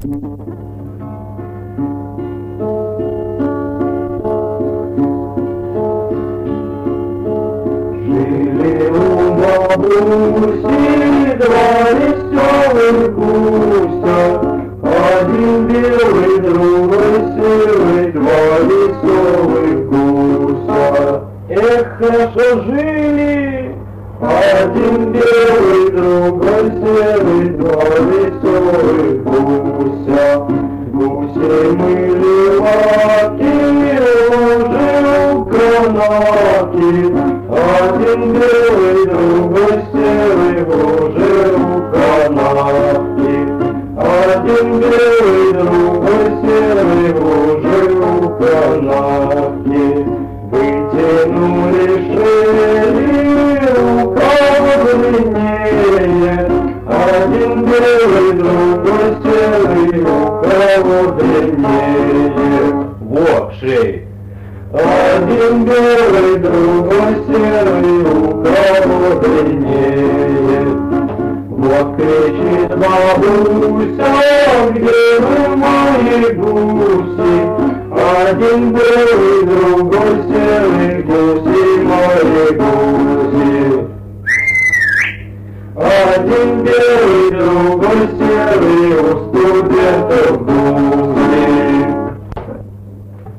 Жили у бабуси два веселых гуся, один белый, другой серый, два веселых гуся. Эх, хорошо жили, один белый, другой серый, два веселых гуся. Гусей мыли лапки, уже у канавки, один белый, другой серый, уже у канавки. Один белый, другой серый, уже у канавки. Вытянули шеи, рукава длиннее, один белый, другой серый, рукава длиннее. Во, шеи. Один белый, другой серый, рукава длиннее. Вот кричит бабуся, где вы мои гуси? Один белый, другой серый, гуси мои гуси. Один белый, другой серый,